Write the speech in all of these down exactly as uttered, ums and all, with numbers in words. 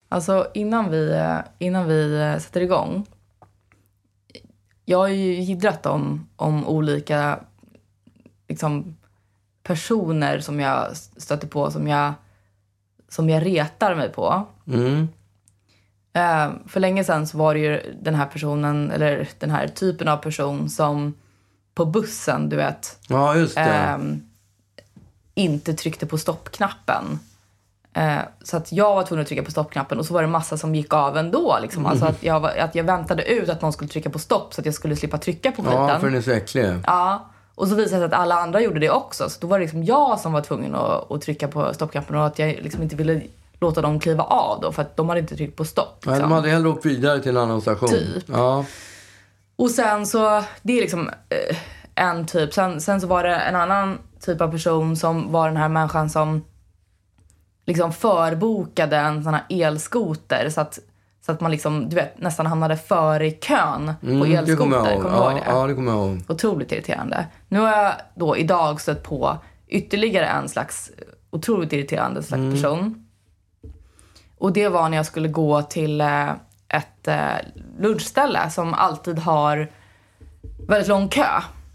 Alltså innan vi, innan vi sätter igång. Jag har ju hiddrat om, om olika liksom, personer som jag stöter på. Som jag, som jag retar mig på. Mm. Uh, för länge sedan så var det ju den här personen. Eller den här typen av person som på bussen, du vet. Ja, just det. Uh, inte tryckte på stoppknappen. Eh, så att jag var tvungen att trycka på stoppknappen. Och så var det massa som gick av ändå liksom. Mm. Alltså att jag, var, att jag väntade ut att någon skulle trycka på stopp. Så att jag skulle slippa trycka på skiten. Ja, för den är så äcklig. Ja, och så visade det sig att alla andra gjorde det också. Så då var det liksom jag som var tvungen att, att trycka på stoppknappen. Och att jag liksom inte ville låta dem kliva av då. För att de hade inte tryckt på stopp liksom. Nej, de hade hellre åkt vidare till en annan station. Typ. Ja. Och sen så, det är liksom eh, en typ. Sen, sen så var det en annan typ av person som var den här människan som liksom förbokade en sån här elskoter så att, så att man liksom, du vet, nästan hamnade före i kön Mm, på elskoter. det kommer jag ihåg. Kommer du ihåg Ja, det? ja, det kommer jag ihåg. Otroligt irriterande. Nu har jag då idag stött på ytterligare en slags otroligt irriterande slags Mm. person. Och det var när jag skulle gå till eh, ett eh, lunchställe som alltid har väldigt lång kö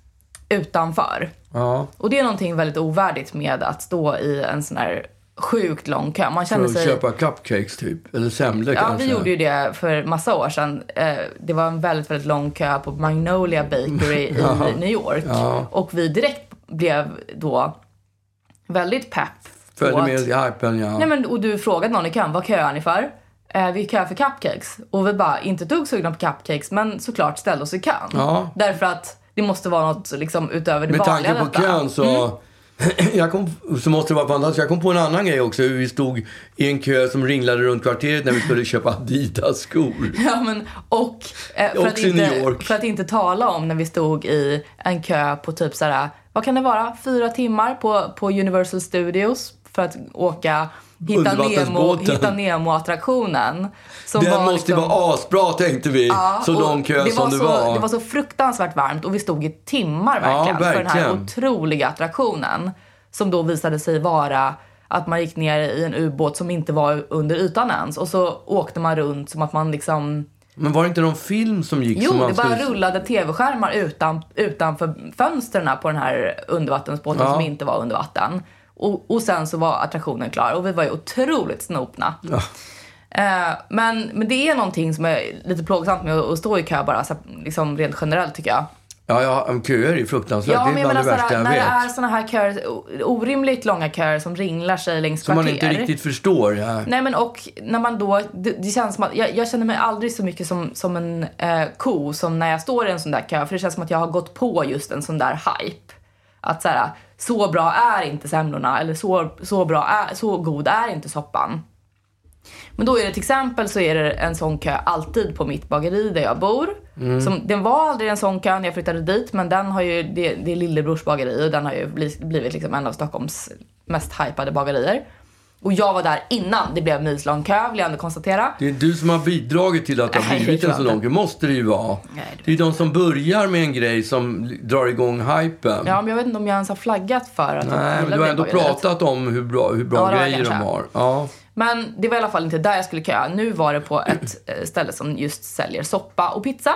utanför. Ja. Och det är någonting väldigt ovärdigt med att stå i en sån här sjukt lång kö. Man För känner att sig... köpa cupcakes typ. Eller semlor Ja, kanske. vi gjorde ju det för massa år sedan. Eh, det var en väldigt, väldigt lång kö på Magnolia Bakery i Ja. New York. Ja. Och vi direkt blev då väldigt pepp. Följde på med att- i hypen, ja. Nej, men, och du frågade någon i kön, vad köar ni för? Eh, vi kör för cupcakes. Och vi bara, inte tog sugna på cupcakes, men såklart ställde oss i kön. Ja. Därför att det måste vara något liksom, utöver det Med vanliga. tanke på detta. kön så... jag kom, så måste det vara fantastiskt. Jag kom på en annan grej också. Hur vi stod i en kö som ringlade runt kvarteret när vi skulle köpa Adidas-skor. Ja, men, och eh, för, Också att i inte, New York. för att inte tala om när vi stod i en kö på typ såhär, vad kan det vara? Fyra timmar på, på Universal Studios för att åka Hitta Nemo, Undervattensbåten. Hitta Nemo-attraktionen. Som Den var måste liksom, vara asbra, tänkte vi. ja, så och lång kö det som det så, var. Det var så fruktansvärt varmt och vi stod i timmar verkligen, Ja, för den här verkligen. otroliga attraktionen. Som då visade sig vara att man gick ner i en ubåt som inte var under ytan ens. Och så åkte man runt som att man liksom... Men var det inte någon film som gick? Jo, som man det bara skulle... rullade tv-skärmar utan, utanför fönstren på den här undervattensbåten Ja. som inte var under vatten. Och, och sen så var attraktionen klar och vi var ju otroligt snopna. Ja. Eh, men, men det är någonting som är lite plågsamt med att, att stå i kö bara, så, liksom rent generellt tycker jag. Ja, ja, köer är fruktansvärt. Ja, det är men jag bland menar det värsta sådär, jag när vet. det är såna här köer, o- orimligt långa köer som ringlar sig längs Som kvarter. man inte riktigt förstår. Ja. Nej, men och när man då, det, det känns som att, jag, jag känner mig aldrig så mycket som, som en eh, ko som när jag står i en sån där kö. För det känns som att jag har gått på just en sån där hype. Att så här, så bra är inte semlorna, eller så, så bra är, så god är inte soppan. Men då är det till exempel så är det en sån kö alltid på mitt bageri där jag bor. Mm. Som, den var aldrig en sån kö när jag flyttade dit, men den har ju, det, det är Lillebrors bageri och den har ju blivit, blivit liksom en av Stockholms mest hypade bagerier. Och jag var där innan det blev milslång kö, vill jag ändå konstatera. Det är du som har bidragit till att det har Nej, blivit det en tror så jag lång inte. kö. Måste det ju vara. Nej, det- Det är de som börjar med en grej som drar igång hypen. Ja, men jag vet inte om jag ens har flaggat för att Nej, jag men gillar du har det ändå bageriet. pratat om hur bra, hur bra Ja, det har jag grejer de kanske. har. Ja. Men det var i alla fall inte där jag skulle köa. Nu var det på ett eh, ställe som just säljer soppa och pizza.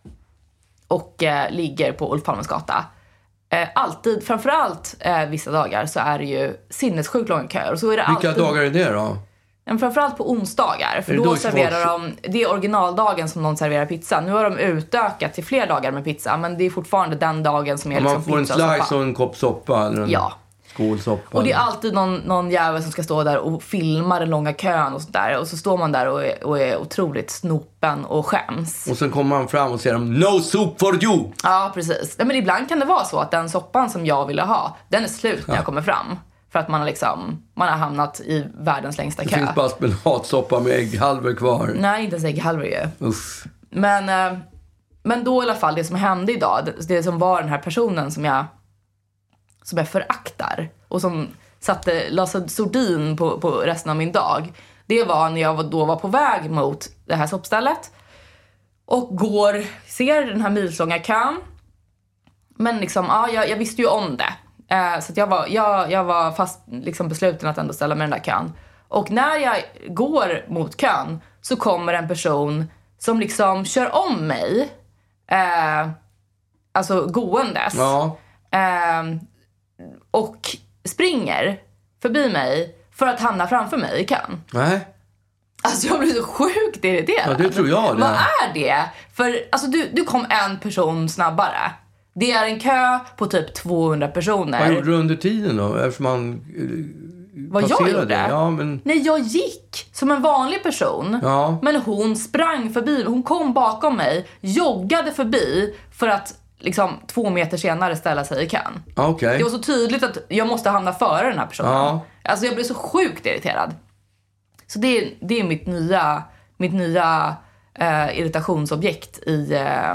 Och eh, ligger på Ulf Palmes gata. Eh, alltid, framförallt eh, vissa dagar så är det ju sinnessjukt långa köer. Och så är det Vilka alltid, dagar är det då? Men framförallt på onsdagar. För Är det då, då serverar folk- de, det är originaldagen som de serverar pizza. Nu har de utökat till fler dagar med pizza. Men det är fortfarande den dagen som är Om liksom man får en pizza och slice soppa. och en kopp soppa eller en Ja. skål soppa. Och det är alltid någon, någon jävel som ska stå där och filma den långa kön och sånt där. Och så står man där och är, och är otroligt snopen och skäms. Och sen kommer man fram och säger de, no soup for you! Ja, precis. Nej, men ibland kan det vara så att den soppan som jag ville ha, den är slut när jag kommer fram. För att man har, liksom, man har hamnat i världens längsta Det kö. finns bara spenatsoppa med ägghalvor kvar. Nej, inte ens ägghalvor ju. Uff. Men, eh, men då i alla fall, det som hände idag, det, det som var den här personen som jag, som jag föraktar och som satte, la sordin på, på resten av min dag. Det var när jag var, då var på väg mot det här soppstället och går, ser den här milslånga kön. Men liksom, ja, jag, jag visste ju om det. Eh, så att jag var, jag, jag var fast liksom besluten att ändå ställa mig i den där kön. Och när jag går mot kön så kommer en person som liksom kör om mig. Eh, alltså gåendes. Ja. Eh, och springer förbi mig för att hamna framför mig i kön. Nej. Alltså jag blir så sjukt irriterad. Ja, det tror jag. Det. Vad är det? För alltså du, du kom en person snabbare. Det är en kö på typ tvåhundra personer. Vad gjorde du under tiden då? Eftersom man eh, Vad jag gjorde? Ja, men... Nej, jag gick som en vanlig person. Ja. Men hon sprang förbi. Hon kom bakom mig, joggade förbi för att liksom två meter senare ställa sig i kön. Okay. Det var så tydligt att jag måste hamna före den här personen. Ja. Alltså jag blev så sjukt irriterad. Så det är, det är mitt nya, mitt nya eh, irritationsobjekt i, eh,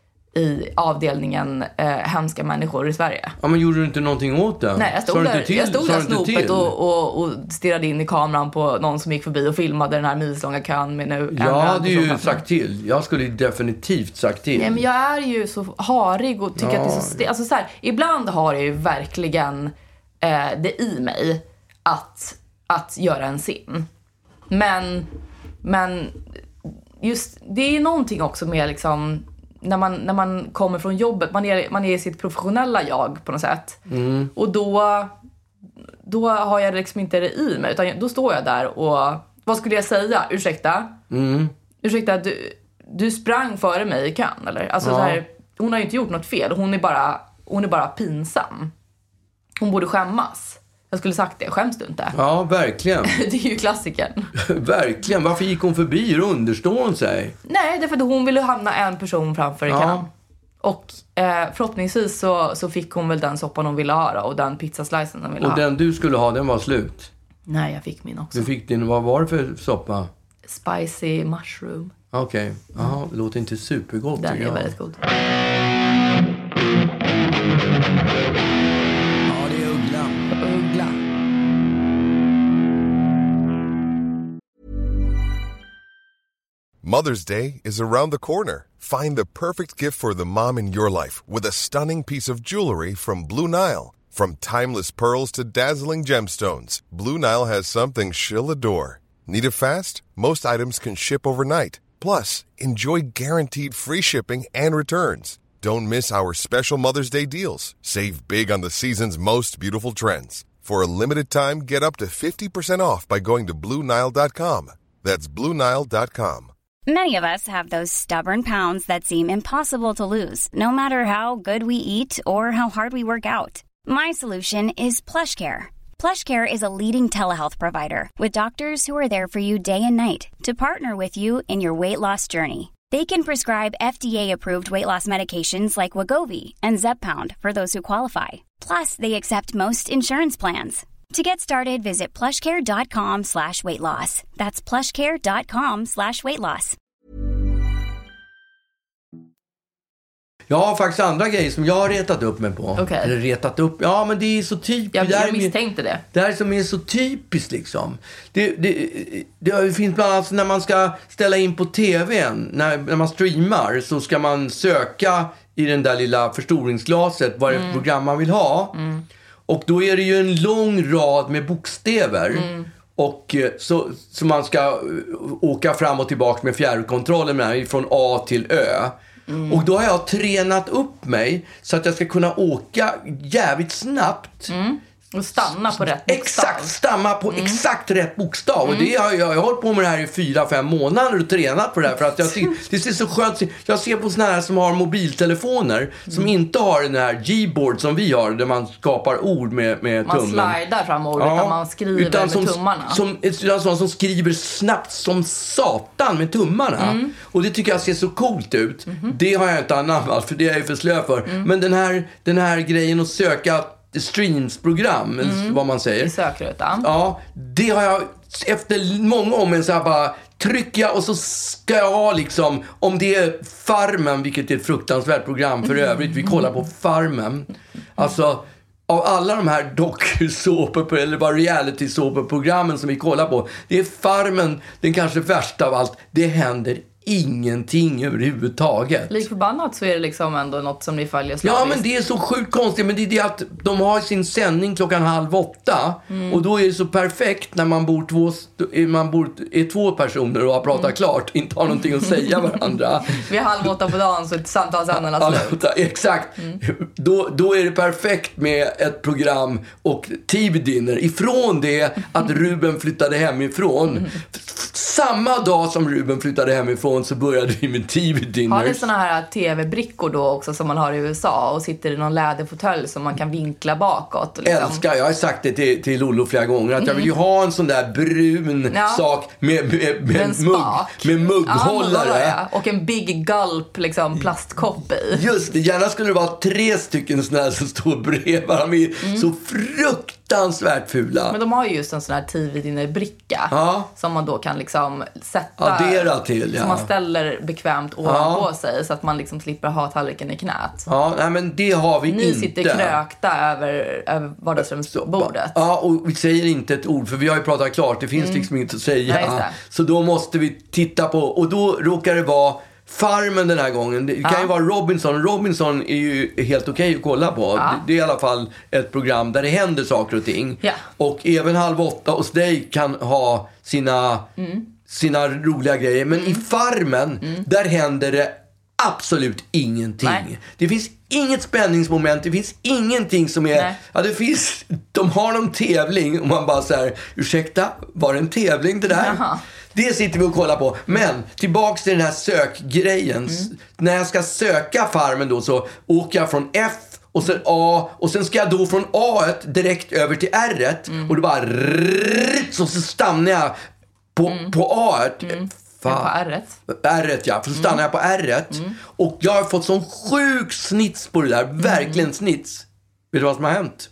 i avdelningen eh, hemska människor i Sverige. Ja, men gjorde du inte någonting åt det? Nej, jag stod där, jag stod där snopet och, och, och stirrade in i kameran på någon som gick förbi och filmade den här milslånga kön med nu. Jag hade ju sagt till. Jag skulle definitivt sagt till. Nej, men jag är ju så harig och tycker ja. att det är så st- alltså så här, ibland har jag ju verkligen eh, det i mig att, att göra en scen. Men, men just det är någonting också med liksom när man, när man kommer från jobbet, man är, man är sitt professionella jag på något sätt. Mm. Och då, då har jag liksom inte det i mig, utan då står jag där och vad skulle jag säga? Ursäkta? Mm. Ursäkta, du, du sprang före mig i kön, eller? Alltså ja. så här, hon har ju inte gjort något fel, hon är bara, hon är bara pinsam. Hon borde skämmas. Jag skulle sagt det, skäms du inte? Ja, verkligen. Det är ju klassiken. Verkligen, varför gick hon förbi och understår hon sig? Nej, det är för att hon ville hamna en person framför i ja. kön. Och eh, förhoppningsvis så, så fick hon väl den soppan hon ville ha då, och den pizzaslicen hon ville och ha. Och den du skulle ha, den var slut? Nej, jag fick min också. Du fick din, vad var det för soppa? Spicy mushroom. Okej, okay. Jaha, det låter inte supergott. Den är jag. väldigt god. Ja, det är uggla. Uggla. Mother's Day is around the corner. Find the perfect gift for the mom in your life with a stunning piece of jewelry from Blue Nile. From timeless pearls to dazzling gemstones, Blue Nile has something she'll adore. Need it fast? Most items can ship overnight. Plus, enjoy guaranteed free shipping and returns. Don't miss our special Mother's Day deals. Save big on the season's most beautiful trends. For a limited time, get up to fifty percent off by going to Blue Nile dot com. That's Blue Nile dot com. Many of us have those stubborn pounds that seem impossible to lose, no matter how good we eat or how hard we work out. My solution is PlushCare. PlushCare is a leading telehealth provider with doctors who are there for you day and night to partner with you in your weight loss journey. They can prescribe F D A-approved weight loss medications like Wegovy and Zepbound for those who qualify. Plus, they accept most insurance plans. To get started, visit plushcare.com slash weight loss. That's plushcare.com slash weight loss. Jag har faktiskt andra grejer som jag har retat upp mig på. Okay. Eller retat upp. Ja, men det är så typiskt. Jag, det jag misstänkte det. Det här som är så typiskt liksom. Det, det, det finns bland annat när man ska ställa in på tvn. När, när man streamar så ska man söka i den där lilla förstoringsglaset vad det är för program man vill ha. Mm. Och då är det ju en lång rad med bokstäver. Mm. Och så, så man ska åka fram och tillbaka med fjärrkontrollen med från A till Ö. Mm. Och då har jag tränat upp mig så att jag ska kunna åka jävligt snabbt. Mm. Och stanna på rätt bokstav. Exakt, stanna på mm. exakt rätt bokstav. Mm. Och det har jag, jag har hållit på med det här i fyra, fem månader och tränat på det här. För att jag ser, det ser så skönt. Jag ser på såna här som har mobiltelefoner mm. som inte har den här Gboard som vi har, där man skapar ord med, med man tummen. Man slidar fram ord, ja, utan man skriver utan med som, tummarna. Som, utan som, som skriver snabbt som satan med tummarna. Mm. Och det tycker jag ser så coolt ut. Mm. Det har jag inte anammat, för det är jag ju för slö för. Mm. Men den här, den här grejen att söka streamsprogram, mm. vad man säger. I sökrutan. Ja, det har jag efter många om så här bara trycker jag och så ska jag ha liksom, om det är Farmen, vilket är ett fruktansvärt program för övrigt, vi kollar på Farmen. Alltså, av alla de här dokusåpor eller bara reality-såpor-programmen som vi kollar på, det är Farmen den kanske värsta av allt. Det händer ingenting överhuvudtaget. Lik förbannat så är det liksom ändå något som ni följer slaviskt. Ja, men det är så sjukt konstigt. Men det är det att de har sin sändning klockan halv åtta. Mm. Och då är det så perfekt när man bor två, man bor, är två personer och har pratat mm. klart. Inte har någonting att säga varandra. Vid halv åtta på dagen så är samtalsämnena slut. Exakt. Mm. Då, då är det perfekt med ett program och T V-dinner. Ifrån det att Ruben flyttade hemifrån. Mm. Samma dag som Ruben flyttade hemifrån så började vi med T V-dinners. Har ni såna här T V-brickor då också som man har i U S A och sitter i någon läderfåtölj som man kan vinkla bakåt? Liksom? Älskar, jag har sagt det till, till Lollo flera gånger att mm. jag vill ju ha en sån där brun ja. sak med, med, med, med, mugg, med mugghållare. Ja, och en big gulp liksom, plastkopp i. Just det, gärna skulle det vara tre stycken såna här som står bredvid varandra. Mm. Så fruktansvärt fula. Men de har ju just en sån här T V-dinner-bricka ja. som man då kan liksom sätta, addera till, ja. som man ställer bekvämt ovanpå ja. sig så att man liksom slipper ha tallriken i knät. Ja, nej men det har vi Ni inte. Ni sitter krökta över, över vardagsrumsbordet. Ja, och vi säger inte ett ord för vi har ju pratat klart. Det finns mm. liksom inget att säga. Ja, så då måste vi titta på, och då råkar det vara Farmen den här gången. Det kan ja. ju vara Robinson. Robinson är ju helt okej okay att kolla på. Ja. Det, det är i alla fall ett program där det händer saker och ting. Ja. Och även Halv åtta hos dig kan ha sina, mm. sina roliga grejer. Men mm. i Farmen, mm. där händer det absolut ingenting. Nej. Det finns inget spänningsmoment. Det finns ingenting som är... Nej. Ja, det finns... De har någon tävling och man bara så här, ursäkta, var det en tävling det där? Jaha. Det sitter vi och kollar på. Men tillbaks till den här sökgrejen. Mm. När jag ska söka Farmen då så åker jag från F och sen A. Och sen ska jag då från A direkt över till R. Mm. Och då bara... Så, så stannar jag på, mm. på A. Mm. På R. R, ja. För så stannar mm. jag på R. Mm. Och jag har fått sån sjuk snits på det där. Verkligen mm. snits. Vet du vad som har hänt?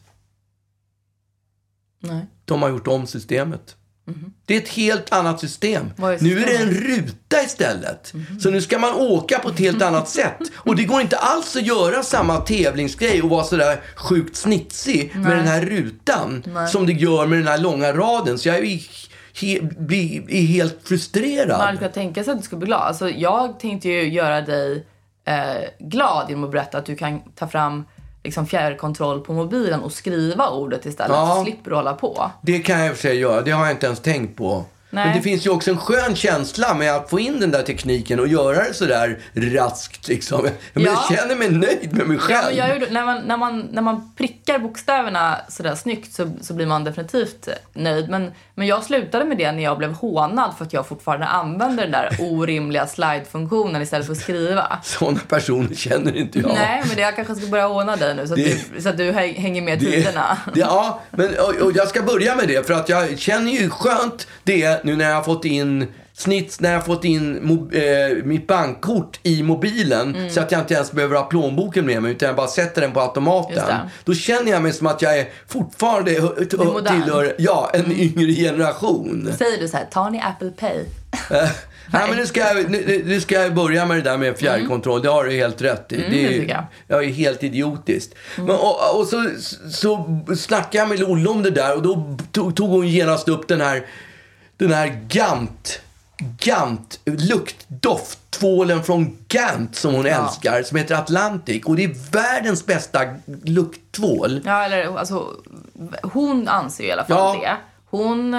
Nej. De har gjort om systemet. Mm. Det är ett helt annat system. Är nu är det en ruta istället. Mm. Så nu ska man åka på ett helt annat sätt. Och det går inte alls att göra samma tävlingsgrej och vara sådär sjukt snitsig Nej. med den här rutan. Nej. Som det gör med den här långa raden. Så jag är, he, blir, är helt frustrerad. Man kan tänka sig att du ska bli glad. Alltså, jag tänkte ju göra dig eh, glad genom att berätta att du kan ta fram liksom fjärrkontroll på mobilen och skriva ordet istället. Ja, så slipper du hålla på. Det kan jag i och för sig göra. Det har jag inte ens tänkt på. Nej. Men det finns ju också en skön känsla med att få in den där tekniken och göra det sådär raskt liksom. Men ja. jag känner mig nöjd med mig själv. Ja, jag, när, man, när, man, när man prickar bokstäverna sådär snyggt så, så blir man definitivt nöjd. Men, men jag slutade med det när jag blev hånad för att jag fortfarande använder den där orimliga slide-funktionen istället för att skriva. Sådana personer känner inte jag. Nej, men det, jag kanske ska börja håna dig nu så att, det, du, så att du hänger med det, tiderna. Det, ja, men, och, och jag ska börja med det för att jag känner ju skönt det nu när jag har fått in snitts, när jag har fått in mo- eh, mitt bankkort i mobilen mm. så att jag inte ens behöver ha plånboken med mig utan jag bara sätter den på automaten. Då känner jag mig som att jag är fortfarande h- t- tillhör ja, en mm. yngre generation. Säger du så här, tar ni Apple Pay? Nej, men nu ska, jag, nu, nu ska jag börja med det där med fjärrkontroll. Mm. Det har du helt rätt i. Mm, det är, det jag. Jag är helt idiotiskt. Mm. Men, och och så, så snackade jag med Lollo om det där och då tog, tog hon genast upp den här den här Gant Gant luktdofttvålen från Gant som hon ja. älskar, som heter Atlantic, och det är världens bästa lukttvål. Ja, eller alltså hon anser ju i alla fall ja. det. Hon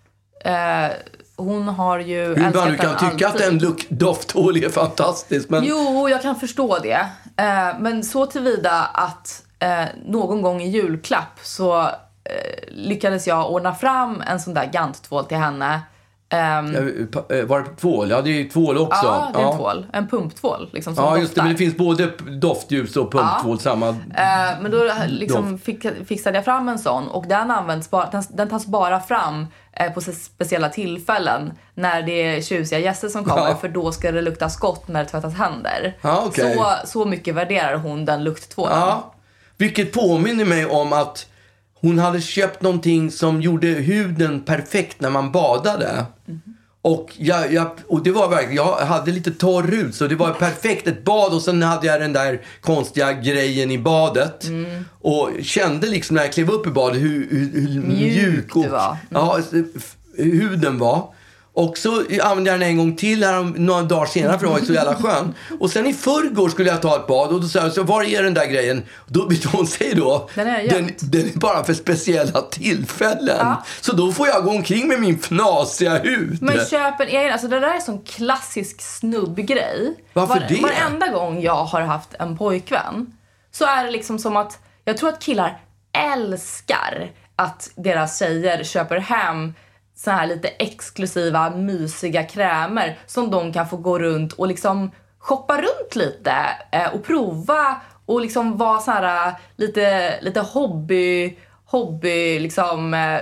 eh, hon har ju Hur älskat du kan tycka alltid. Att en luktdoftvål är fantastisk, men jo, jag kan förstå det. Eh, men så tillvida att eh, någon gång i julklapp så eh, lyckades jag ordna fram en sån där Gant-tvål till henne. Um, var det tvål? Ja, det är tvål också. Ja, det är en ja. tvål. En pumptvål. Liksom, som ja, doftar. Just det. Men det finns både doftljus och pumptvål. Ja. Samma uh, men då liksom fick, fixade jag fram en sån. Och den, används bara, den, den tas bara fram eh, på speciella tillfällen. När det är tjusiga gäster som kommer. Ja. För då ska det lukta skott när det tvättas händer. Ja, okay. så, så mycket värderar hon den lukttvålen. Ja. Vilket påminner mig om att hon hade köpt någonting som gjorde huden perfekt när man badade. Mm. Och, jag, jag, och det var verkligen, jag hade lite torr hud så det var perfekt ett bad och sen hade jag den där konstiga grejen i badet. Mm. Och kände liksom när jag klev upp i badet hur, hur, hur mjuk och, det var. Mm. Ja, huden var. Och så använde jag den en gång till här några dagar senare för det var ju så jävla skön. Och sen i förrgår skulle jag ta ett bad och då sa jag, så var är den där grejen? Då vet hon säger då, den är, den, den är bara för speciella tillfällen. Ja. Så då får jag gå omkring med min fnasiga hud. Men köp en egen, alltså det där är en sån klassisk snubbgrej. Varför Var, det? Varenda gång jag har haft en pojkvän så är det liksom som att, jag tror att killar älskar att deras tjejer köper hem så här lite exklusiva, mysiga krämer som de kan få gå runt och liksom shoppa runt lite eh, och prova och liksom vara så här lite, lite hobby, hobby liksom eh,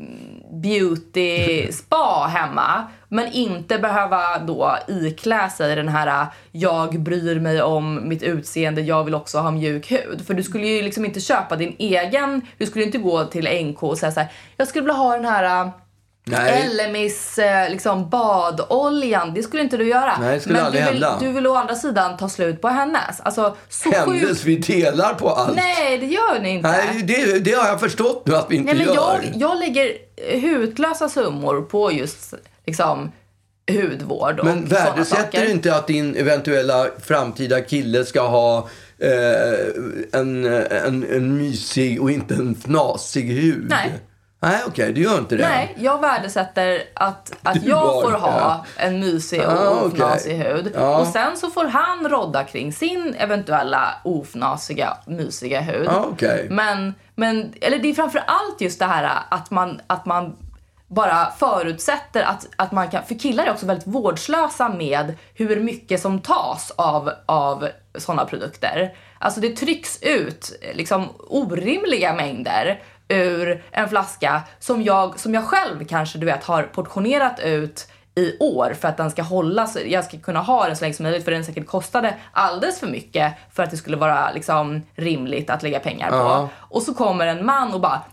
beauty spa hemma, men inte behöva då iklä sig den här jag bryr mig om mitt utseende, jag vill också ha mjuk hud. För du skulle ju liksom inte köpa din egen, du skulle inte gå till N K och säga så här, jag skulle vilja ha den här Elemis liksom badoljan, det skulle inte du göra. Nej, det skulle men aldrig du vill, hända. du vill å andra sidan ta slut på hennes. Alltså, så Hennes, sjukt. vi delar på allt. Nej, det gör ni inte. Nej, det, det har jag förstått nu att vi inte Nej, men gör. jag, jag lägger hutlösa summor på just liksom hudvård och men sådana värdesätter saker. du inte att din eventuella framtida kille ska ha eh, en, en, en mysig och inte en fnasig hud? Nej. Nej, okej, okay, du gör inte det. Nej, jag värdesätter att, att Du jag har får det. ha en mysig och Ah, ofnasig okej. hud. Ja. Och sen så får han rodda kring sin eventuella ofnasiga, mysiga hud. Ah, okej. Men, men, eller det är framför allt just det här att man, att man bara förutsätter att, att man kan, för killar är också väldigt vårdslösa med hur mycket som tas av, av sådana produkter. Alltså det trycks ut liksom orimliga mängder ur en flaska som jag, som jag själv kanske du vet har portionerat ut i år för att den ska hålla, så jag ska kunna ha den så länge som möjligt, för den säkert kostade alldeles för mycket för att det skulle vara liksom rimligt att lägga pengar på. Ja. Och så kommer en man och bara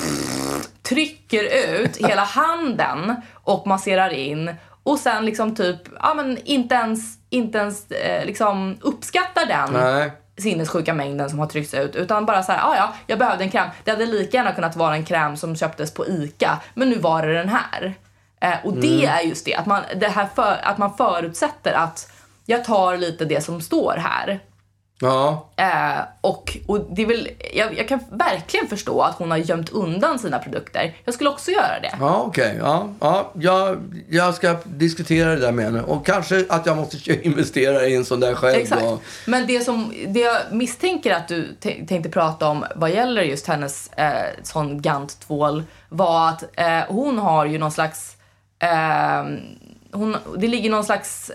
trycker ut hela handen och masserar in och sen liksom typ ja men inte ens inte ens eh, liksom uppskattar den. Nej. Sinnessjuka mängden som har tryckts ut, utan bara så här, ah, ja, jag behövde en kräm. Det hade lika gärna kunnat vara en kräm som köptes på Ica, men nu var det den här. Eh, och det är just det, att man, det här för, att man förutsätter att jag tar lite det som står här. Ja. Eh, och, och det är väl, jag, jag kan verkligen förstå att hon har gömt undan sina produkter. Jag skulle också göra det. Ja, okej. Okay. Ja, ja, jag, jag ska diskutera det där med henne. Och kanske att jag måste investera i en sån där själv. Exakt. Och... Men det som det jag misstänker att du t- tänkte prata om vad gäller just hennes eh, sån Gant-tvål var att eh, hon har ju någon slags eh, hon, det ligger någon slags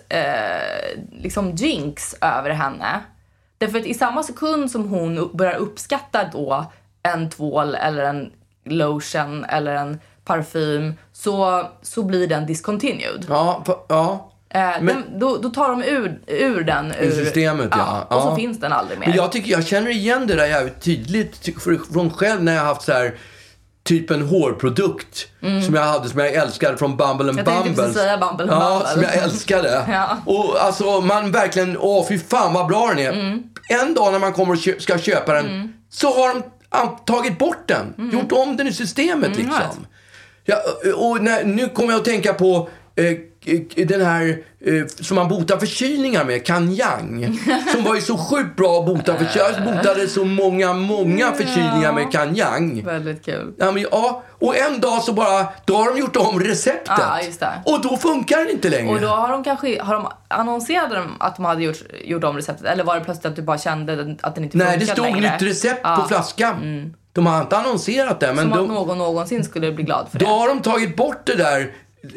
eh, liksom jinx över henne. Därför att i samma sekund som hon börjar uppskatta då en tvål eller en lotion eller en parfym så, så blir den discontinued. Ja, för, ja. Eh, Men- den, då, då tar de ur, ur den ur systemet, ja. Och så Ja. finns den aldrig mer. Men jag tycker jag känner igen det där jävligt tydligt ty- för- från själv när jag har haft så här typ en hårprodukt som jag hade, som jag älskade från Bumble and Jag tänkte Bumble. precis säga Bumble and Ja, Bumble. som jag älskade. Ja. Och alltså man verkligen, åh fy fan vad bra den är. Mm. En dag när man kommer och kö- ska köpa den så har de an- tagit bort den. Mm. Gjort om den i systemet vet. liksom. Ja, och när, nu kommer jag att tänka på eh, den här eh, som man botar förkylningar med, Kanyang, som var ju så sjukt bra att bota förkylningar. Jag botade så många, många förkylningar med Kanyang. Väldigt kul. Ja, men, ja, och en dag så bara, då har de gjort om receptet. Ja, just det. Och då funkar det inte längre. Och då har de kanske, har de annonserat dem att de hade gjort, gjort om receptet? Eller var det plötsligt att du bara kände att den inte Nej, funkade det stod längre? nytt recept Ja. på flaskan. De har inte annonserat det, men Som då, att någon någonsin skulle bli glad för då det. har de tagit bort det där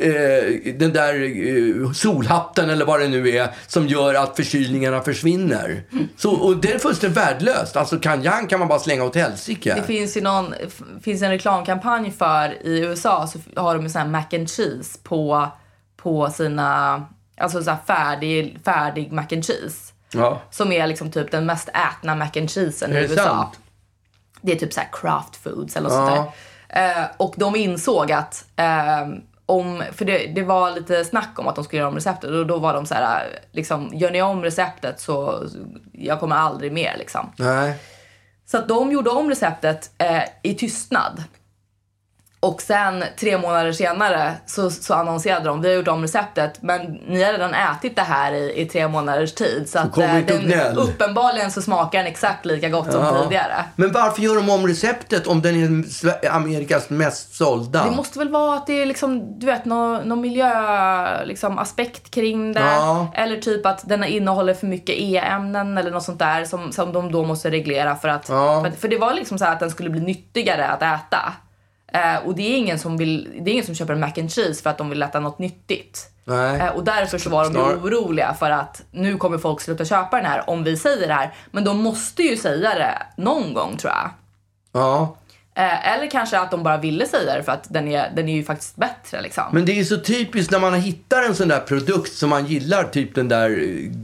eh, den där eh, solhatten eller vad det nu är som gör att förkylningarna försvinner. Så, och det är fullständigt värdelöst. Alltså Kanyang kan man bara slänga åt helsike. Det finns ju någon, f- finns en reklamkampanj för i U S A, så f- har de ju sån här mac and cheese på, på sina, alltså så här färdig, färdig mac and cheese. Ja. Som är liksom typ den mest ätna mac and cheesen i Är U S A. det sant? Det är typ så här craft foods eller något Ja. sånt där. Eh, och de insåg att eh, om, för det, det var lite snack om att de skulle göra om receptet, och då var de så här, liksom, gör ni om receptet så jag kommer aldrig mer liksom. Nej. Så att de gjorde om receptet eh, i tystnad. Och sen tre månader senare så, så annonserade de, vi har gjort om receptet, men ni har redan ätit det här i, i tre månaders tid. Så att eh, den, uppenbarligen så smakar den exakt lika gott ja. som tidigare. Men varför gör de om receptet om den är Amerikas mest sålda? Det måste väl vara att det är liksom, du vet, någon, någon miljö liksom, aspekt kring det. Ja. Eller typ att den innehåller för mycket E-ämnen eller något sånt där som, som de då måste reglera för att, ja. för, för det var liksom så här att den skulle bli nyttigare att äta. Uh, och det är ingen som vill, det är ingen som köper en mac and cheese för att de vill äta något nyttigt. Nej. Uh, och därför så var de ju oroliga för att nu kommer folk sluta köpa den här om vi säger det här. Men de måste ju säga det någon gång, tror jag. Ja. Uh, eller kanske att de bara ville säga det för att den är, den är ju faktiskt bättre liksom. Men det är ju så typiskt när man hittar en sån där produkt som man gillar, typ den där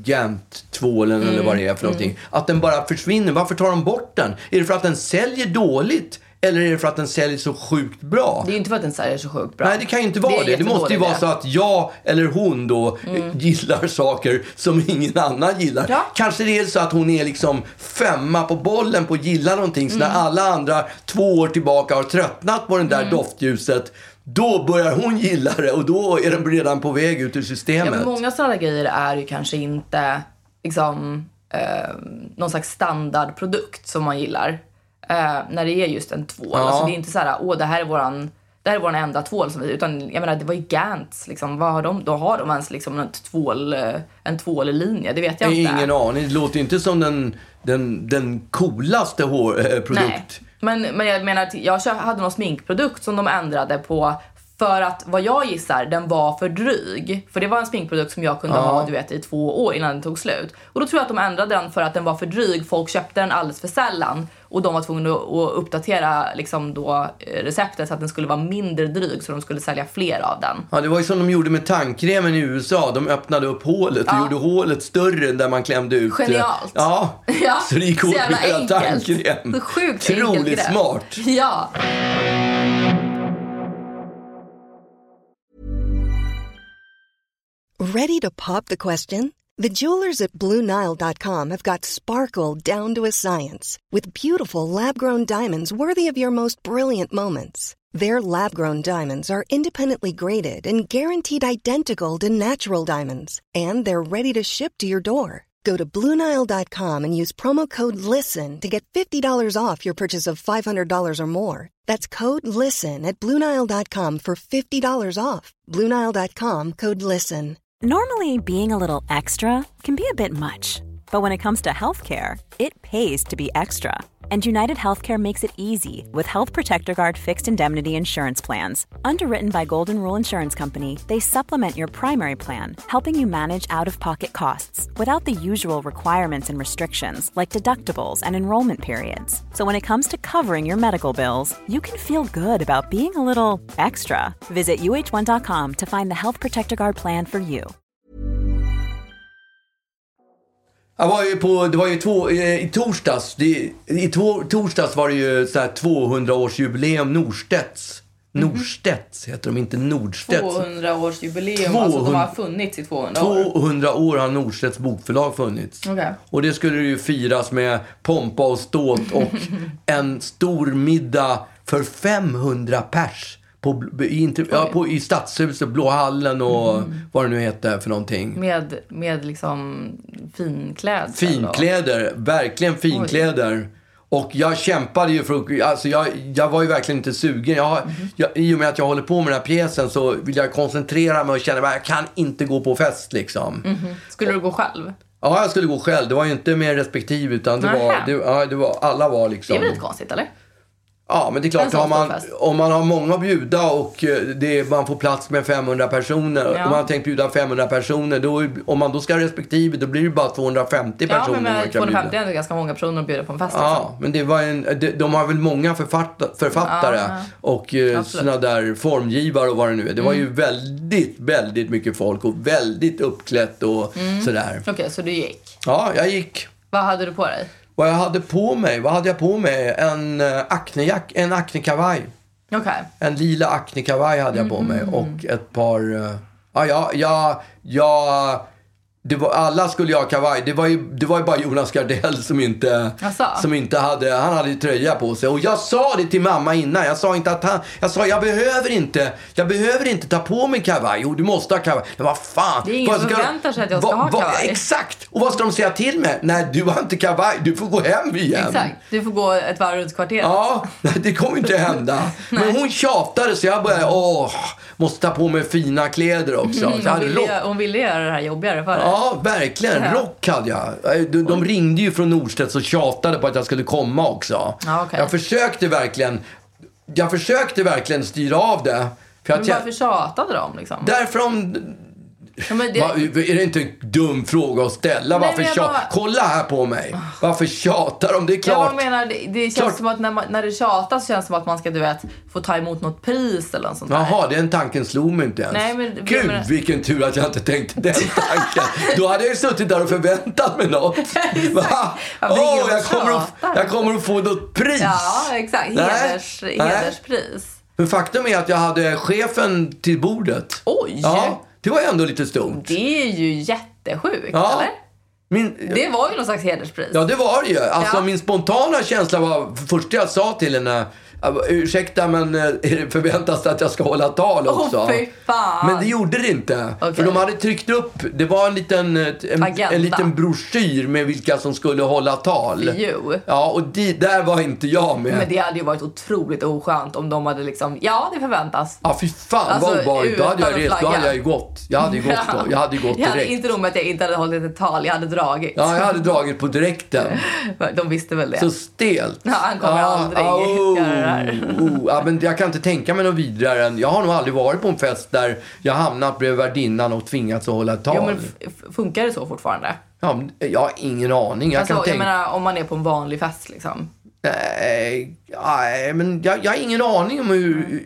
Gant-tvålen mm. eller vad det är för någonting, mm. att den bara försvinner. Varför tar de bort den? Är det för att den säljer dåligt? Eller är det för att den säljer så sjukt bra? Det är inte för att den säljer så sjukt bra. Nej, det kan ju inte vara det. Det, det måste ju vara så att jag eller hon då mm. gillar saker som ingen annan gillar. Ja. Kanske det är så att hon är liksom femma på bollen på att gilla någonting. Så mm. när alla andra två år tillbaka har tröttnat på den där mm. doftljuset, då börjar hon gilla det. Och då är den redan på väg ut ur systemet. Ja, men många sådana grejer är ju kanske inte liksom, eh, någon slags standardprodukt som man gillar. Uh, när det är just en tvål. Ja. Alltså det är inte så här, åh det här är våran, det här är våran enda tvål som vi, utan jag menar det var ju Gantz liksom, vad har de, då har de ens liksom en tvål, en tvållinje, det vet jag inte. Ingen aning, det låter inte som den, den, den coolaste hår, äh, produkt. Nej. Men, men jag menar att jag hade någon sminkprodukt som de ändrade på för att, vad jag gissar, den var för dryg. För det var en sminkprodukt som jag kunde ja. ha, du vet, i två år innan den tog slut. Och då tror jag att de ändrade den för att den var för dryg. Folk köpte den alldeles för sällan. Och de var tvungna att uppdatera liksom då receptet så att den skulle vara mindre dryg. Så de skulle sälja fler av den. Ja, det var ju som de gjorde med tandkrämen i U S A. De öppnade upp hålet och ja. gjorde hålet större där man klämde ut. Genialt. Ja, ja. Så det gick åt med hela tandkräm. Så sjukt Troligt smart. Ja. Ready to pop the question? The jewelers at Blue Nile dot com have got sparkle down to a science with beautiful lab-grown diamonds worthy of your most brilliant moments. Their lab-grown diamonds are independently graded and guaranteed identical to natural diamonds, and they're ready to ship to your door. Go to Blue Nile dot com and use promo code LISTEN to get fifty dollars off your purchase of five hundred dollars or more. That's code LISTEN at Blue Nile dot com for fifty dollars off. Blue Nile dot com, code LISTEN. Normally, being a little extra can be a bit much, but when it comes to healthcare, it pays to be extra. And United Healthcare makes it easy with Health Protector Guard fixed indemnity insurance plans. Underwritten by Golden Rule Insurance Company, they supplement your primary plan, helping you manage out-of-pocket costs without the usual requirements and restrictions like deductibles and enrollment periods. So when it comes to covering your medical bills, you can feel good about being a little extra. Visit U H one dot com to find the Health Protector Guard plan for you. Jag var ju på, det var ju två, i torsdags, det, i två, torsdags var det ju så här tvåhundraårsjubileum Norstedts. Mm-hmm. Norstedts heter de, inte Nordstedts. tvåhundraårsjubileum, alltså de har funnits i tvåhundra år. tvåhundra år har Norstedts bokförlag funnits. Okay. Och det skulle ju firas med pompa och ståt och en stor middag för femhundra pers. På, i, ja, på, i Stadshuset, Blå hallen och mm. vad det nu heter för någonting. Med, med liksom finkläder. Finkläder, och... verkligen finkläder. Oj. Och jag kämpade ju för alltså jag, jag var ju verkligen inte sugen. Jag, mm. jag, I och med att jag håller på med den här pjäsen så vill jag koncentrera mig och känna att jag kan inte gå på fest liksom. Mm. Skulle du gå själv? Ja, jag skulle gå själv. Det var ju inte mer respektive utan det var, det, ja, det var, alla var liksom. Det är väl lite konstigt, eller? Ja, men det är klart, har man, om man har många att bjuda och det, man får plats med femhundra personer, ja. Om man har tänkt bjuda femhundra personer, då, om man då ska respektive, då blir det bara tvåhundrafemtio personer. Ja, men med tvåhundrafemtio är det ganska många personer att bjuda på en fest. Ja, liksom. Men det var en, de, de har väl många författare, författare ja, ja. och såna där formgivare och vad det nu är. Det var mm. ju väldigt, väldigt mycket folk och väldigt uppklätt och mm. sådär. Okej, okay, så du gick? Ja, jag gick. Vad hade du på dig? Vad jag hade på mig? Vad hade jag på mig? En uh, aknejack, en aknekavaj. Okej. Okay. En lila aknekavaj hade jag på mig. Mm. Och ett par... Uh, ja, ja, ja, ja... det var, alla skulle ha kavaj. Det var ju, det var ju bara Jonas Gardell som inte, som inte hade, han hade tröja på sig. Och jag sa det till mamma innan. Jag sa inte att han, jag sa jag behöver inte, jag behöver inte ta på mig kavaj. Jo, du måste ha kavaj. Men vad fan. Det är ingen som förväntar sig att jag ska va, ha kavaj. Va, exakt. Och vad ska de säga till mig? Nej, du har inte kavaj. Du får gå hem igen. Exakt. Du får gå ett varv runt kvarteret. Ja, det kommer inte hända. Men hon tjatade så jag började, åh, måste ta på mig fina kläder också. Mm, hon, ville, hon ville göra det här jobbigare för dig. Ja, verkligen. Ja. Rock hade jag. De, de ringde ju från Norstedts och tjatade på att jag skulle komma också. Ja, okay. Jag försökte verkligen Jag försökte verkligen styra av det. För men varför tjatade de liksom? Därför om... Ja, men det... Va, är det inte en dum fråga att ställa? Nej, varför tjat... bara... Kolla här på mig. Varför tjatar de? Det är klart. Jag menar, det, det känns klart. Som att när, man, när det tjatas så känns det som att man ska, du vet, få ta emot något pris eller något sånt där. Jaha, den tanken slog mig inte ens. Nej, men, Gud, menar... vilken tur att jag inte tänkte den tanken. Då hade jag ju suttit där och förväntat mig något. Va? Åh, oh, jag, kommer att, jag kommer att få något pris. Ja, exakt. Heders, hederspris. Men faktum är att jag hade chefen till bordet. Oj! Ja. Det var ändå lite stort. Det är ju jättesjukt, ja. Eller? Min, det var ju någon slags hederspris. Ja, det var det ju. Alltså ja. Min spontana känsla var, första jag sa till henne, ursäkta, men förväntas det att jag ska hålla tal också? Åh, fy fan. Men det gjorde det inte. Okay. För de hade tryckt upp, det var en liten, en, en liten broschyr med vilka som skulle hålla tal. Jo. Ja, och det, där var inte jag med. Men det hade ju varit otroligt oskönt om de hade liksom, ja, det förväntas. Ja, fy fan, alltså, vad var det? Då hade jag rest, då hade jag ju gått. Jag hade ju gått då. Jag hade ju gått direkt. Jag hade inte nog med att jag inte hade hållit ett tal, jag hade dragit. Ja, jag hade dragit på direkten. De visste väl det. Så stelt. Ja, han kommer ja, aldrig oh. göra det här. Oh, ja, men jag kan inte tänka mig något vidare än, jag har nog aldrig varit på en fest där jag hamnat bredvid värdinnan och tvingats att hålla ett tal. Ja, men f- funkar det så fortfarande? Ja, jag har ingen aning. Jag, alltså, kan jag tänka... menar, om man är på en vanlig fest liksom. Nej, nej men jag, jag har ingen aning om hur...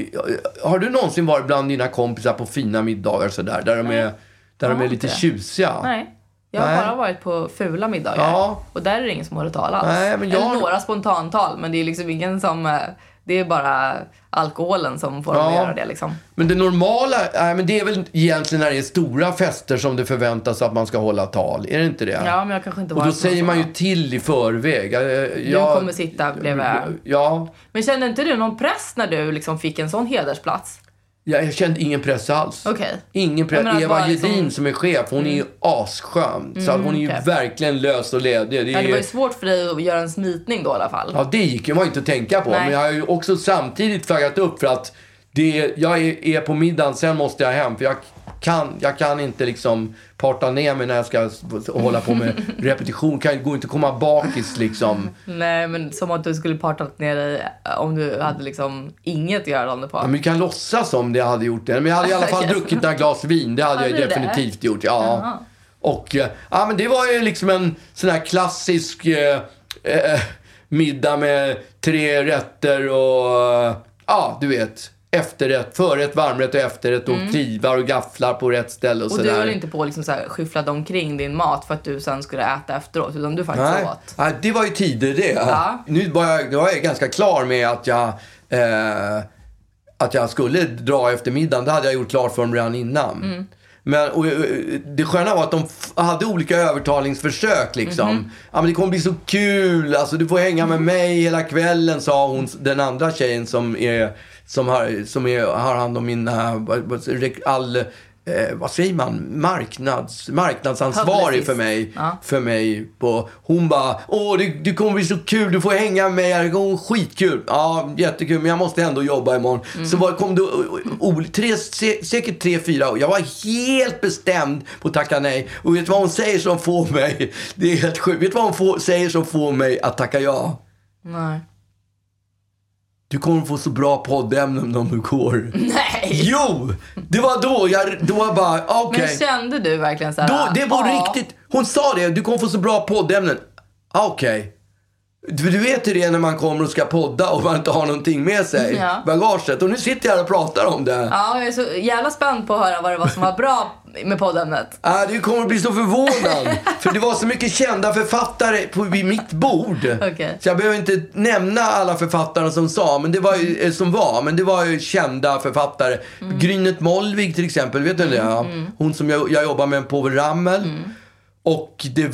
Har du någonsin varit bland dina kompisar på fina middagar sådär, där de är, där de är lite tjusiga? Nej. Jag har Nej. bara varit på fula middagar. Ja. Och där är det ingen som håller tal alls. Nej, men jag... Eller några spontantal. Men det är liksom ingen som... Det är bara alkoholen som får ja. dem att göra det liksom. Men det normala... Nej, men det är väl egentligen när det är stora fester som det förväntas att man ska hålla tal. Är det inte det? Ja, men jag kanske inte var. Och då säger man ju till i förväg. Jag, du kommer sitta bredvid. Ja. Men kände inte du någon press när du liksom fick en sån hedersplats? Ja, jag kände ingen press alls. Okay. Ingen press. Eva Gedin liksom... som är chef, hon mm. är ju asskön. Mm, så att hon är ju okay. verkligen lös och ledig. Det, ja, det är... var ju svårt för dig att göra en smitning då i alla fall. Ja, det gick ju man inte att tänka på. Nej. Men jag har ju också samtidigt flaggat upp för att det, jag är, är på middagen, sen måste jag hem. För jag kan, jag kan inte liksom parta ner mig när jag ska hålla på med repetition. Kan gå inte komma bakis liksom. Nej, men som att du skulle parta ner dig om du hade liksom inget att göra på. Ja, men vi kan låtsas som det jag hade gjort det. Men jag hade i alla fall druckit några glas vin. Det hade, hade jag definitivt det? gjort. Ja. Jaha. Och ja, men det var ju liksom en sån här klassisk eh, eh, middag med tre rätter och ja, du vet. Efterrätt, förrätt, varmrätt och efterrätt och mm. knivar och gafflar på rätt ställe och, och sådär. Och du höll inte på liksom så här skyfflade omkring din mat för att du sen skulle äta efteråt, utan du faktiskt Nej. åt. Nej, det var ju tider det. Ja. Nu var jag, då var jag ganska klar med att jag eh, att jag skulle dra efter middagen. Det hade jag gjort klart för dem redan innan. Mm. Men och, det sköna var att de f- hade olika övertalningsförsök liksom. Mm-hmm. Ja, men det kommer bli så kul. Alltså du får hänga med mig hela kvällen, sa hon, den andra tjejen som är som har som är har hand om mina all eh, vad säger man marknads marknadsansvarig för mig ja. för mig på hon bara åh det, det kommer bli så kul, du får hänga med mig, det går skitkul. Ja, jättekul, men jag måste ändå jobba imorgon. Mm. Så var, kom det o, tre, se, säkert tre fyra år. Jag var helt bestämd på att tacka nej. Och vet du vad hon säger som får mig? Det är helt sjukt. Vet du vad hon får, säger som får mig att tacka ja? Nej. Du kommer få så bra poddämnen om du går. Nej. Jo, det var då. Jag, då var bara, okej. Okay. Men kände du verkligen så här? Då, det var ja. riktigt. Hon sa det, du kommer få så bra poddämnen. Okej. Okay. Du, du vet hur det är när man kommer och ska podda och man inte har någonting med sig. Ja. Bagaget. Och nu sitter jag här och pratar om det. Ja, jag är så jävla spänd på att höra vad det var som var bra med poddämnet. Ah, du kommer att bli så förvånad. För det var så mycket kända författare på, vid mitt bord. Okay. Så jag behöver inte nämna alla författare som sa, men det var ju, som var, men det var ju kända författare. Mm. Grynet Molvig till exempel, vet du det? Mm. Mm. Hon som jag, jag jobbar med, Povel Ramel. Mm. Och det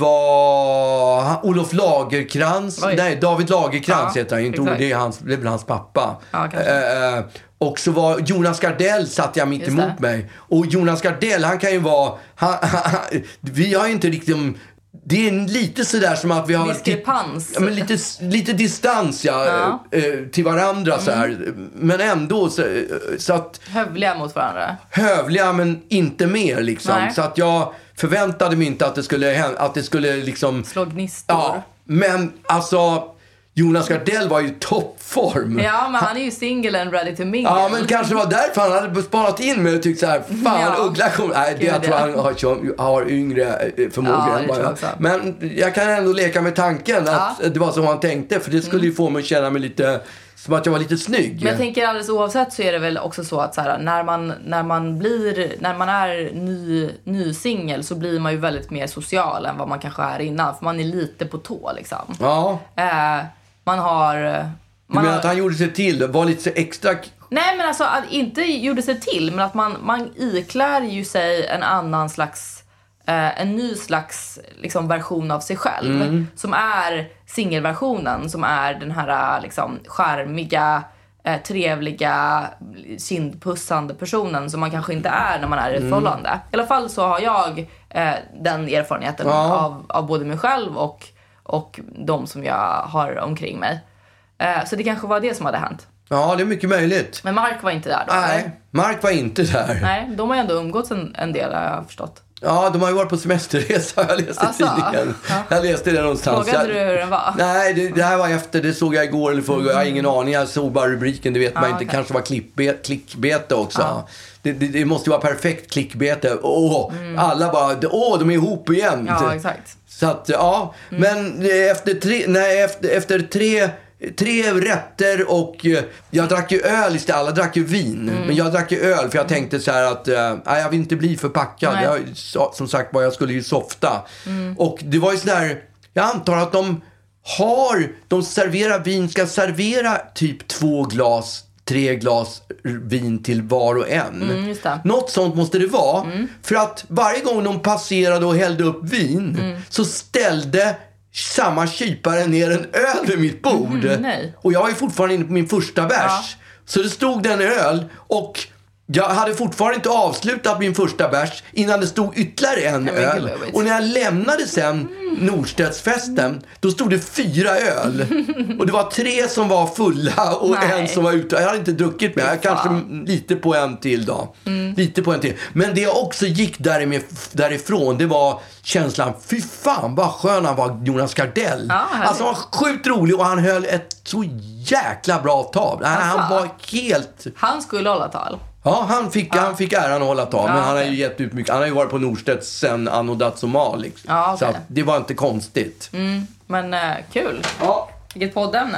var Olof Lagerkrans. Oj. Nej, David Lagerkrans ja, heter han. Inte Olof, det är hans, det är väl hans pappa. Ja, eh, och så var Jonas Gardell satt jag mitt Just emot det. mig. Och Jonas Gardell, han kan ju vara... Han, han, vi har ju inte riktigt... Det är lite sådär som att vi har... Diskrepans. Ja, men lite, lite distans, ja. ja. Eh, till varandra mm. så här. Men ändå så, så att... Hövliga mot varandra. Hövliga, men inte mer liksom. Nej. Så att jag förväntade mig inte att det skulle... Att det skulle liksom... Slå gnistor. Ja, men alltså... Jonas Gardell var ju i toppform. Ja, men han är ju single and ready to mingle. Ja, men kanske var därför han hade spanat in mig och tyckt så här, fan, ja. Uggla kom... Nej, det jag tror han har, har yngre förmågor ja, än vad jag. Men jag kan ändå leka med tanken att ja. det var så han tänkte. För det skulle mm. ju få mig att känna mig lite... Som att jag var lite snygg. Men jag tänker alldeles oavsett så är det väl också så att så här, när man när man blir när man är ny ny singel så blir man ju väldigt mer social än vad man kanske är innan, för man är lite på tå liksom. Ja. Eh, man har man Du menar har, att han gjorde sig till, var lite så extra... Nej, men alltså att inte gjorde sig till, men att man man iklär ju sig en annan slags Uh, en ny slags liksom, version av sig själv mm. som är singelversionen, som är den här liksom, charmiga, uh, trevliga, kindpussande personen som man kanske inte är när man är i ett mm. förhållande. I alla fall så har jag uh, den erfarenheten ja. av, av både mig själv och, och de som jag har omkring mig. Uh, så det kanske var det som hade hänt. Ja, det är mycket möjligt. Men Mark var inte där då? Nej, Mark var inte där. Nej, de har ju ändå umgåtts en, en del, har jag förstått. Ja, de har ju varit på semesterresa. Jag läste alltså, tidningen. Ja. Jag läste det någonstans. Frågade du hur den var? Nej, det, det här var efter. Det såg jag igår eller förrgår. Mm. Jag har ingen aning. Jag såg bara rubriken. Det vet ah, man inte. Okay. Kanske var klickbe, klickbete också. Ah. Det, det, det måste ju vara perfekt klickbete. Åh, mm. alla bara, åh, de är ihop igen. Ja, exakt. Så att, ja. Mm. Men efter tre, nej, efter, efter tre... Tre rätter och jag drack ju öl istället. Alla drack ju vin. Mm. Men jag drack ju öl för jag tänkte så här att äh, jag vill inte bli förpackad. Jag, som sagt var, jag skulle ju softa. Mm. Och det var ju så där, jag antar att de har, de serverar vin, ska servera typ två glas, tre glas vin till var och en. Mm, just det. Något sånt måste det vara. Mm. För att varje gång de passerade och hällde upp vin mm. så ställde samma kypare ner en öl vid mitt bord. Mm, nej. Och jag var ju fortfarande inne på min första vers. Ja. Så det stod den öl och jag hade fortfarande inte avslutat min första vers innan det stod ytterligare en nej, öl. Och när jag lämnade sen mm. Nordstedtsfesten, då stod det fyra öl. Och det var tre som var fulla och nej. en som var ute. Jag hade inte druckit med. Jag kanske lite på en till då. Mm. Lite på en till. Men det jag också gick därifrån, det var känslan, fy fan vad skön han var, Jonas Gardell. Ja, alltså han var sjukt rolig och han höll ett så jäkla bra tal. Alltså, han var helt... Han skulle hålla tal. Ja, han fick, ja. han fick äran att hålla tal. Ja, men han okay. har ju gett ut mycket. Han har ju varit på Norstedts sen Anno Datsoma liksom. Ja, okay. Så att det var inte konstigt. Mm, men uh, kul. Ja. Vilket poddämne.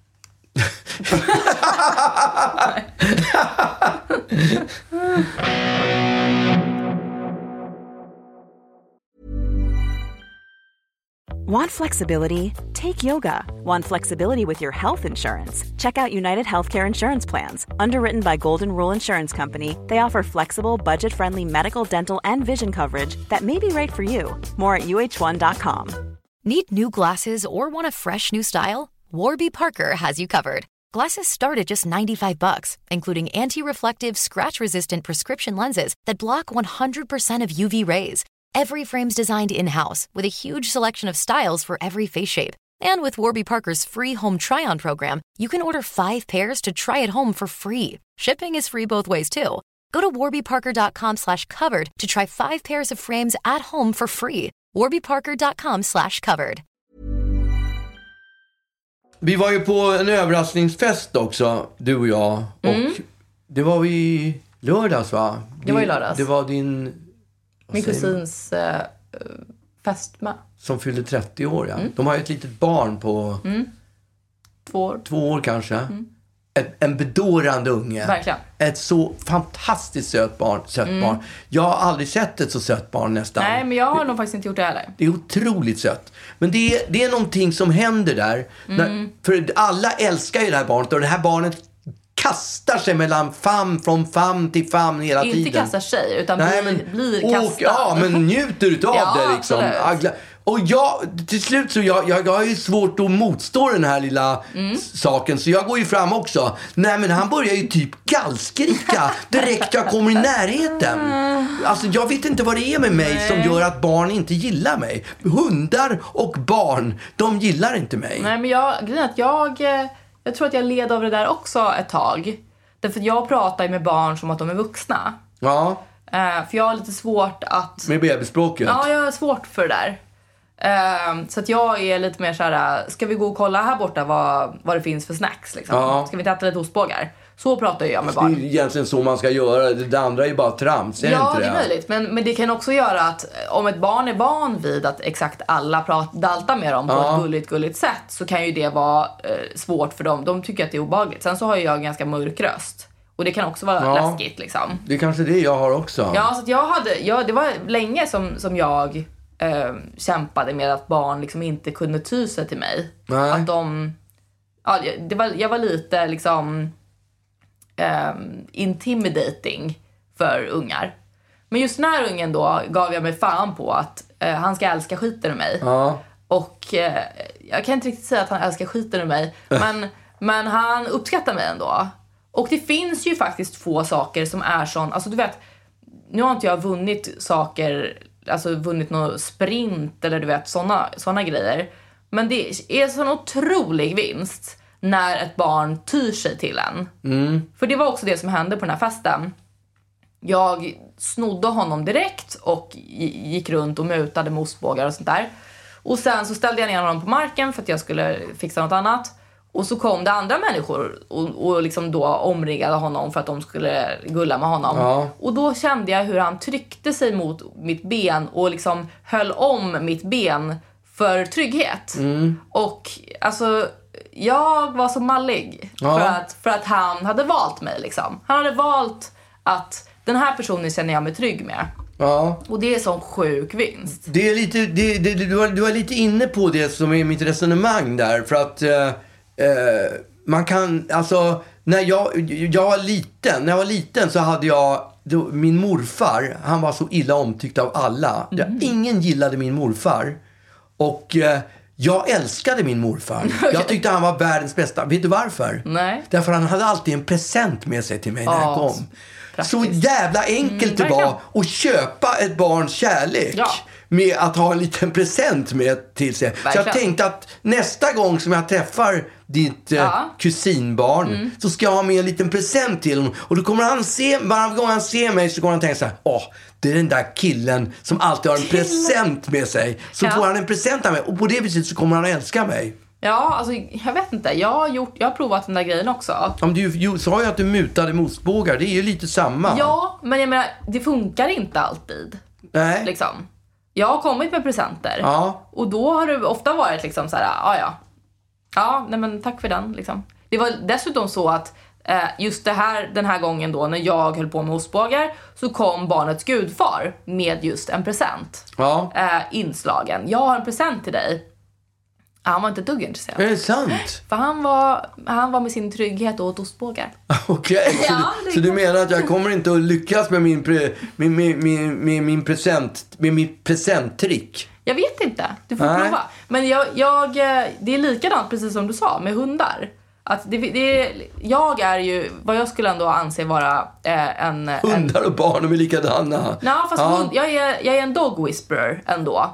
Want flexibility? Take yoga. Want flexibility with your health insurance? Check out United Healthcare Insurance Plans. Underwritten by Golden Rule Insurance Company, they offer flexible, budget-friendly medical, dental, and vision coverage that may be right for you. More at U H one dot com. Need new glasses or want a fresh new style? Warby Parker has you covered. Glasses start at just ninety-five bucks, including anti-reflective, scratch-resistant prescription lenses that block one hundred percent of U V rays. Every frame's designed in-house with a huge selection of styles for every face shape. And with Warby Parker's free home try-on program, you can order five pairs to try at home for free. Shipping is free both ways too. Go to warby parker dot com slash covered to try five pairs of frames at home for free. warby parker dot com slash covered. Vi var ju på en överraskningsfest också, du och jag. Mm. Och det var i lördags, va? Det var i lördags. Det var din... Min kusins uh, Fästmö. Som fyllde trettio år, ja. Mm. De har ju ett litet barn på... Mm. Två år. Två år kanske. Mm. Ett, en bedårande unge. Verkligen. Ett så fantastiskt söt barn. Sött Mm. barn. Jag har aldrig sett ett så sött barn nästan. Nej, men jag har nog faktiskt inte gjort det heller. Det är otroligt sött. Men det är, det är någonting som händer där. Mm. När, för alla älskar ju det här barnet. Och det här barnet kastar sig mellan famn, från famn till famn hela inte tiden. Inte kastar sig, utan Nej, blir, men, blir och, kastad. Ja, men njuter utav ja, det liksom. Absolut. Och jag, till slut så jag, jag, jag har ju svårt att motstå den här lilla mm. saken. Så jag går ju fram också. Nej, men han börjar ju typ gallskrika direkt jag kommer i närheten. Alltså jag vet inte vad det är med mig. Nej. Som gör att barn inte gillar mig. Hundar och barn, de gillar inte mig. Nej, men jag, grejen är att jag, jag tror att jag led av det där också ett tag. Därför att jag pratar ju med barn som att de är vuxna. Ja. Uh, för jag har lite svårt att... Med bebisspråket? Ja, jag har svårt för det där. Uh, så att jag är lite mer så här: ska vi gå och kolla här borta vad, vad det finns för snacks liksom? Ja. Ska vi äta lite ostbågar? Så pratar jag med barn. Det är egentligen så man ska göra. Det andra är ju bara trams, är ja, inte det? Ja, det är möjligt. Men, men det kan också göra att om ett barn är van vid att exakt alla pratar, daltar med dem på ja. ett gulligt, gulligt sätt, så kan ju det vara eh, svårt för dem. De tycker att det är obehagligt. Sen så har jag en ganska mörk röst. Och det kan också vara ja. läskigt liksom. Det är kanske det jag har också. Ja, så att jag hade, ja, det var länge som, som jag eh, kämpade med att barn liksom inte kunde ty sig till mig. Nej. Att de, ja, det var, jag var lite liksom eh, intimidating för ungar. Men just den här ungen då gav jag mig fan på att eh, han ska älska skiten ur mig. Ja. Och eh, jag kan inte riktigt säga att han älskar skiten ur mig. Men, men han uppskattar mig ändå. Och det finns ju faktiskt få saker som är sån, alltså du vet, nu har inte jag vunnit saker, alltså vunnit någon sprint eller du vet, såna, såna grejer. Men det är sån otrolig vinst när ett barn tyr sig till en. Mm. För det var också det som hände på den här festen. Jag snodde honom direkt och gick runt och mutade med ostbågar och sånt där. Och sen så ställde jag ner honom på marken för att jag skulle fixa något annat. Och så kom det andra människor och, och liksom då omringade honom för att de skulle gulla med honom. Ja. Och då kände jag hur han tryckte sig mot mitt ben och liksom höll om mitt ben för trygghet. Mm. Och alltså, jag var så mallig ja. för, att, för att han hade valt mig liksom. Han hade valt att den här personen känner jag mig trygg med. Ja. Och det är sån sjuk vinst. Det är lite, det, det, du, var, du var lite inne på det som är mitt resonemang där. För att eh, eh, man kan, alltså, när jag, jag var liten, när jag var liten så hade jag, då, min morfar, han var så illa omtyckt av alla. Mm. Jag, ingen gillade min morfar. Och eh, jag älskade min morfar. Okay. Jag tyckte han var världens bästa. Vet du varför? Nej. Därför han hade alltid en present med sig till mig när oh. jag kom. Praktiskt. Så jävla enkelt mm, det var att köpa ett barns kärlek ja. med att ha en liten present med till sig. Verkligen. Så jag tänkte att nästa gång som jag träffar ditt ja. eh, kusinbarn mm. så ska jag ha med en liten present till honom. Och då kommer han se, varje gång han ser mig så kommer han tänka så här: åh, det är den där killen som alltid har en killen. present med sig. Så ja. får han en present av mig och på det viset så kommer han att älska mig. Ja, alltså jag vet inte. Jag har, gjort, jag har provat den där grejen också. Om du ju, sa ju att du mutade motbågar. Det är ju lite samma. Ja, men jag menar, det funkar inte alltid. Nej. Liksom. Jag har kommit med presenter. Ja. Och då har det ofta varit liksom så här, ja ja. Ja, nej men tack för den liksom. Det var dessutom så att eh, just det här, den här gången då när jag höll på med ostbågar så kom barnets gudfar med just en present. Ja. Eh, inslagen. Jag har en present till dig. Han var inte ett dugg intresserad. Är det sant? För han var, han var med sin trygghet och åt ostbågar. Okej, okay, så, ja, så du menar att jag kommer inte att lyckas med min, pre, med, med, med, med min present, med mitt presenttrick? Jag vet inte, du får Nej. prova. Men jag, jag, det är likadant precis som du sa med hundar. Att det, det, jag är ju, vad jag skulle ändå anse vara eh, en... Hundar och barn, de är likadana. Nej, fast ja. hund, jag, är, jag är en dog whisperer ändå.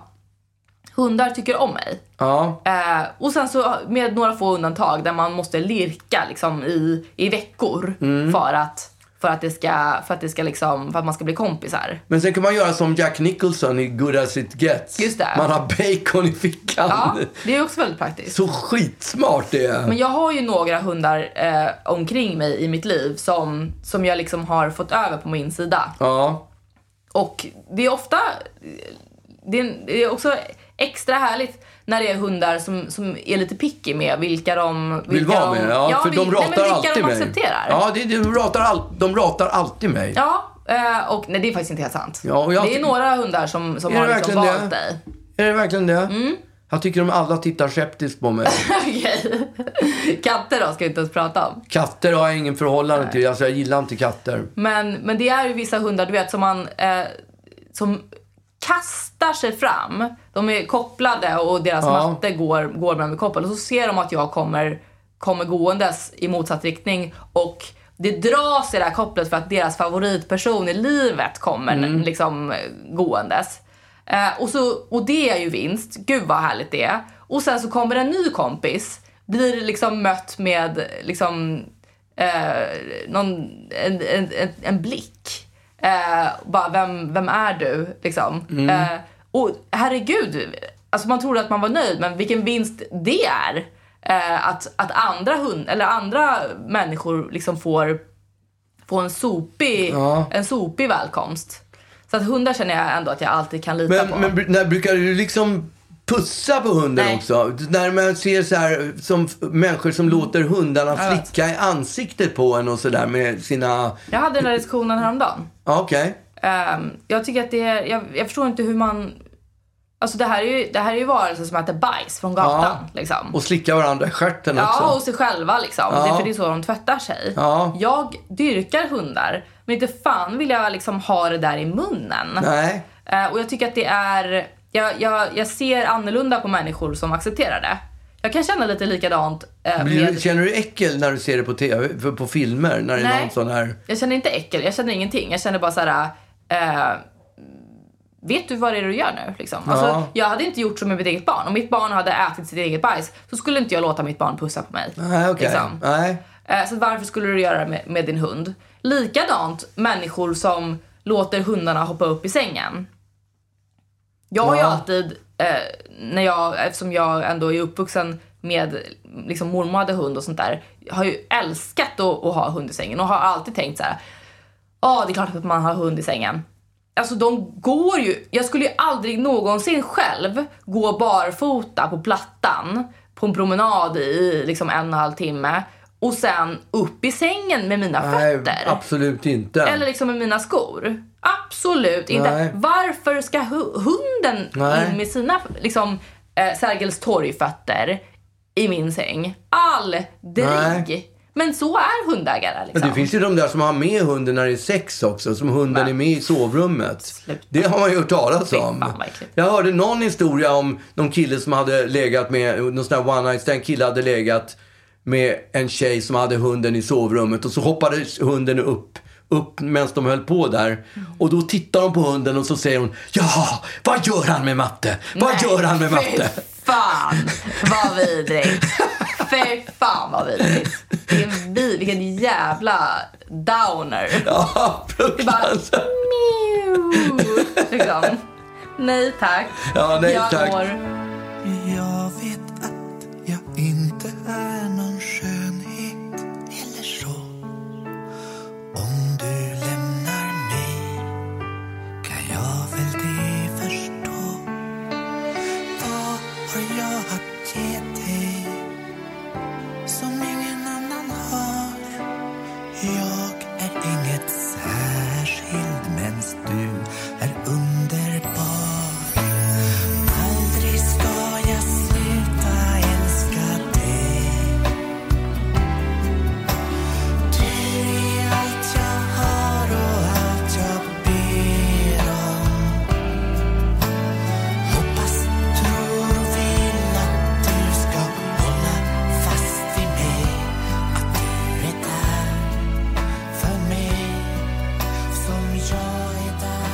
Hundar tycker om mig. Ja. Eh, och sen så med några få undantag där man måste lirka liksom i, i veckor mm. för att för att det ska för att det ska liksom för att man ska bli kompisar. Men sen kan man göra som Jack Nicholson i Good As It Gets. Just det. Man har bacon i fickan. Ja, det är också väldigt praktiskt. Så skitsmart det är. Men jag har ju några hundar eh, omkring mig i mitt liv som som jag liksom har fått över på min sida. Ja. Och det är ofta det, är, det är också extra härligt när det är hundar som, som är lite picky med vilka de vilka vill vara med. Ja, ja, för vil, de ratar nej, alltid de mig. Accepterar. Ja, det, de, ratar all, de ratar alltid mig. Ja, och nej, det är faktiskt inte helt sant. Ja, och jag, det är några hundar som, som har liksom valt det? dig. Är det verkligen det? Mm. Jag tycker de alla tittar skeptiskt på mig. Okej. Katter då ska vi inte ens prata om. Katter har jag ingen förhållande Nej. till. Alltså jag gillar inte katter. Men, men det är ju vissa hundar, du vet, som man eh, som kastar sig fram. De är kopplade och deras ja. matte går, går med mig koppel. Och så ser de att jag kommer, kommer gåendes i motsatt riktning. Och det dras i det här kopplet för att deras favoritperson i livet kommer mm. liksom gåendes. Eh, och, så, och det är ju vinst. Gud vad härligt det är. Och sen så kommer en ny kompis. Blir liksom mött med liksom eh, någon, en, en, en, en blick. Eh, bara, vem, vem är du? Liksom. Mm. Eh, och herregud, alltså man trodde att man var nöjd. Men vilken vinst det är. Eh, att, att andra hund, eller andra människor liksom får, får en sopig, ja. en sopig välkomst. Så att hundar känner jag ändå att jag alltid kan lita men, på. Men när brukar du liksom pussa på hunden Nej. också? När man ser så här som människor som mm. låter hundarna slicka i ansiktet på en och sådär med sina... Jag hade den här diskussionen häromdagen. Okej. Okay. Um, jag tycker att det är... Jag, jag förstår inte hur man... Alltså det här är ju, det här är ju varelser som äter bajs från gatan. Ja. Liksom. Och slicka varandra i stjärten också. Ja, och sig själva liksom. Ja. Det är för det är så de tvättar sig. Ja. Jag dyrkar hundar. Men inte fan vill jag liksom ha det där i munnen. Nej. Uh, och jag tycker att det är... Jag, jag, jag ser annorlunda på människor som accepterar det. Jag kan känna lite likadant. Uh, med... Känner du äckel när du ser det på tv, på, på filmer? När det är Nej, någon sån här... jag känner inte äckel. Jag känner ingenting. Jag känner bara så här... Uh, vet du vad det är du gör nu? Liksom? Ja. Alltså, jag hade inte gjort så med mitt eget barn. Om mitt barn hade ätit sitt eget bajs så skulle inte jag låta mitt barn pussa på mig. Nej, okej. Okay. Liksom. Nej. Så varför skulle du göra det med, med din hund? Likadant människor som låter hundarna hoppa upp i sängen. Jag har ja. ju alltid, eh, när jag, eftersom jag ändå är uppvuxen med liksom mormor hade hund och sånt där, har ju älskat att, att ha hund i sängen. Och har alltid tänkt så här: ja, det är klart att man har hund i sängen. Alltså de går ju, jag skulle ju aldrig någonsin själv gå barfota på plattan på en promenad i liksom en och en halv timme och sen upp i sängen med mina Nej, fötter. Absolut inte. Eller liksom med mina skor. Absolut inte. Nej. Varför ska hu- hunden Nej. in med sina liksom äh, Sergels torgfötter i min säng? Aldrig. Men så är hundägare liksom. Men det finns ju de där som har med hunden när det är sex också. Som hunden Men. är med i sovrummet. Sluta. Det har man ju hört talas om. Jag hörde någon historia om någon kille som hade legat med, någon sån här one night stand kille hade legat med en tjej som hade hunden i sovrummet. Och så hoppade hunden upp, upp medan de höll på där. Mm. Och då tittar de på hunden och så säger hon: ja, vad gör han med matte? Vad Nej, gör han med matte? Fan, vad vidrigt. Fy fan vad vidrigt. Vilken, vilken jävla downer. Ja, fruktansvärt. Liksom. Nej tack. Ja, nej jag tack. Går. Jag vet att jag inte är någon skönhet eller så. Om du lämnar mig kan jag väl det förstå. Vad har jag att ge dig som ingen annan har? Jag är inget särskilt, men du är underbar. Aldrig ska jag sluta älska dig. Du är allt jag har och allt jag ber om. Hoppas, tror och vill att du ska hålla fast vid mig. Att du är där för mig som jag är där.